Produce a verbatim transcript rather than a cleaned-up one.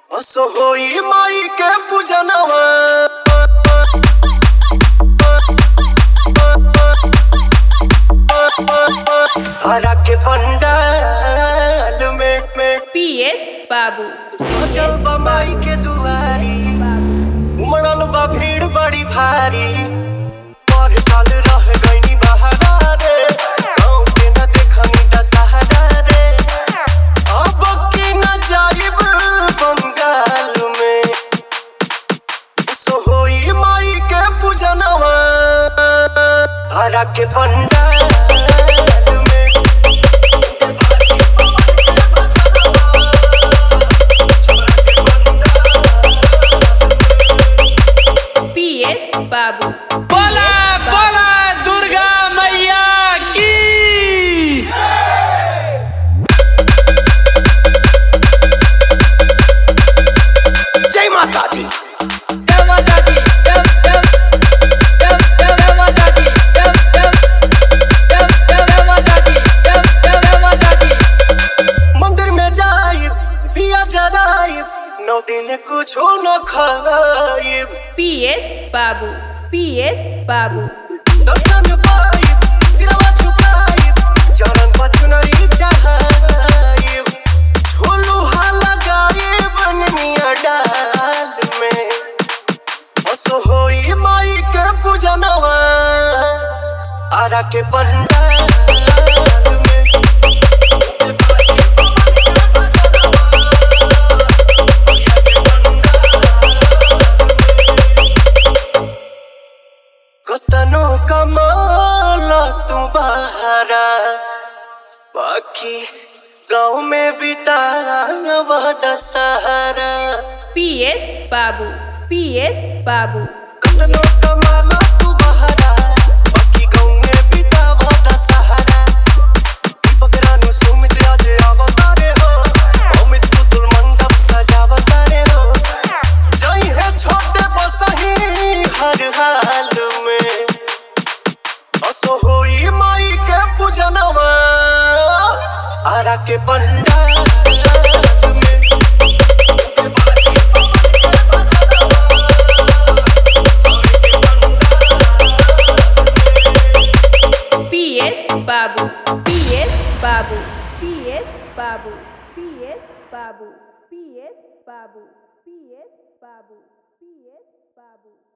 असो होई माई के पूजनवा हरा के पंडाल में में पीएस बाबू सजल बा माई के दुआरी उमड़ल बा भीड़ बड़ी भारी पर साल रह गईनी बहारा रे गाँव के न देखनी दशहरा रे अब की न जाइब बंगाल में सो होई माई के पूजनवा हरा के पंडाल बाबू बोला बोला दुर्गा मैया की जय माता दी जय माता दी जय जय जय जय माता दी जय जय जय जय माता दी जय जय माता दी मंदिर में जाइब दिया जराइब नौ दिन कुछ न खाइब पीएस बाबू पीएस बाबू दर्शन पाइब सिरवा झुकाइब चरण पर चुनरी चढ़ाइब झोलुहा लगाइब निमिया डाल में असो होई माई के पूजनवा आरा के पंडाल में कतनो कमाला तू बहारा बाकी गाँव में बितावा Dussehra P S P S कतनो कमाला तू बहारा बाकी गाँव में बितावा दशहरा दीपक रानू सुमित आज अवतारे हो अमित पुतुल मंडप सजावता रे हो जय है छोटे बसही हर हाल में असो होई माई के पूजनवा आरा के पंडाल में PS S P S P S P S P S P S P बाबू